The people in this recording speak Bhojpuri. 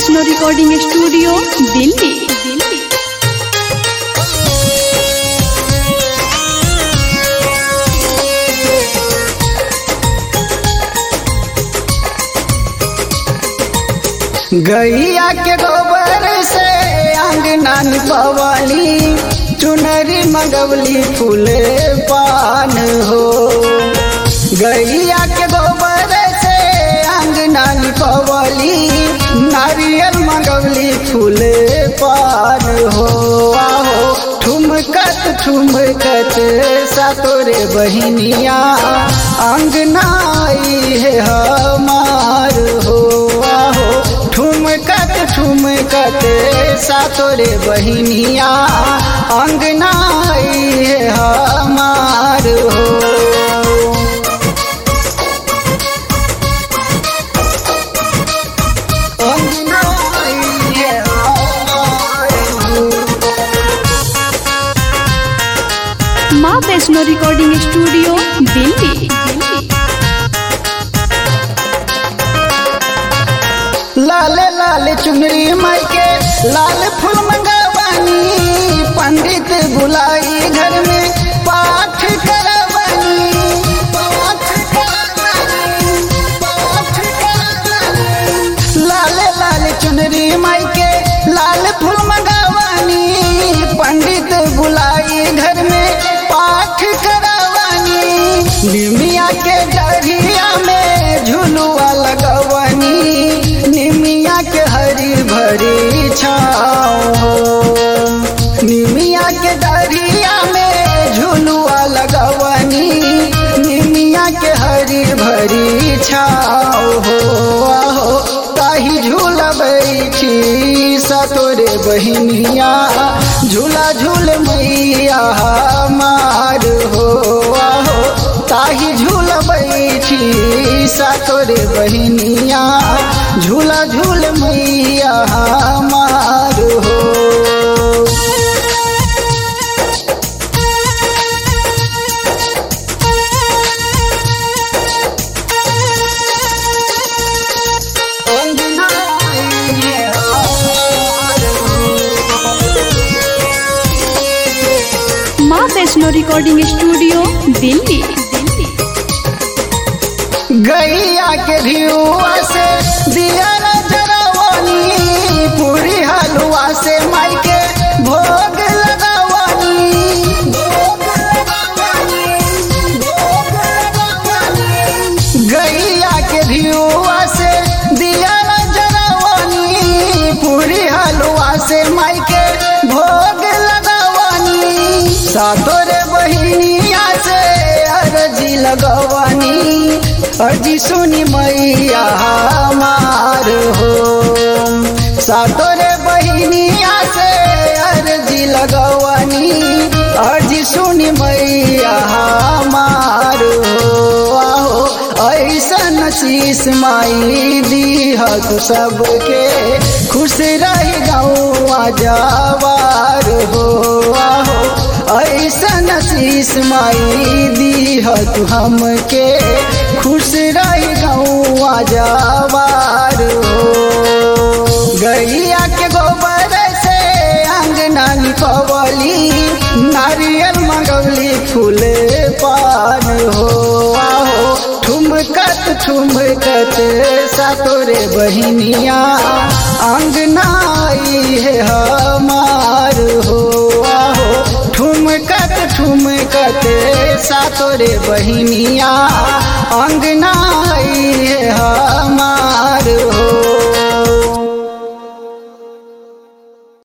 Vaishno recording studio Delhi. गैया के गोबर से अंगना निपवली, चुनरी मंगवली फूले पान हो। गैया के गोबर से अंगना निपवली, नारियल मंगवली फूले पान हो। आओ ठुमकत ठुमकत सातोरे बहिनिया, अंगना आई है हमार हो। ठुमकत ठुमकत सातोरे बहिनिया, अंगना आई है हमार हो। अंगना आई है हमार हो। माँ वैष्णो रिकॉर्डिंग स्टूडियो दिल्ली। लाल लाल चुनरी माई के लाल फूल मंगवानी, पंडित बुलाई घर में पाठ करवानी। लाल लाल चुनरी माई के लाल फूल मंगवानी, पंडित बुलाई घर में पाठ करवानी। निमिया के डरिया में झुलुआ लगवानी, निमिया के हरी भरी छाँव हो। निमिया के डरिया में झुलुआ लगवानी, निमिया के हरी भरी छाँव हो। आहो ताही झूला बैठी सतोरे बहिनिया, झूला झूल मैया हमार हो। आहो ताही झूला बैठी सतोरे बहिनिया, झूला झूल मैया हमार हो। अंगना आई है हमार हो। माँ वैष्णो रिकॉर्डिंग स्टूडियो दिल्ली। गैया के घिउआ से दिया जरवानी, पूरी हलवा से माई के भोग लगावानी। गैया के घिउआ से दिया जरवानी, पूरी हलवा से माई के भोग लगावानी। सातोरे बहिनिया से अर्जी लगवानी, अर्जी सुनी मैया हमार हो। सातोरे बहिनिया से अर्जी लगवानी, अर्जी सुनी मैया हमार हो। आहो ऐसन शीश माई दीह तो सबके, खुश रही गौआ जवार हो। आहो ऐसन शीश माई दीह तू हमके, खुश रही गौआ जवार हो। गैया के गोबर से अंगना निपवली, नारियल मंगवली फूले पान हो। आहो ठुमकत ठुमकत सातोरे बहिनिया, अंगना आई है हमार हो। आहो ठुमकत ठुमकत सातोरे बहिनिया, अंगना आई है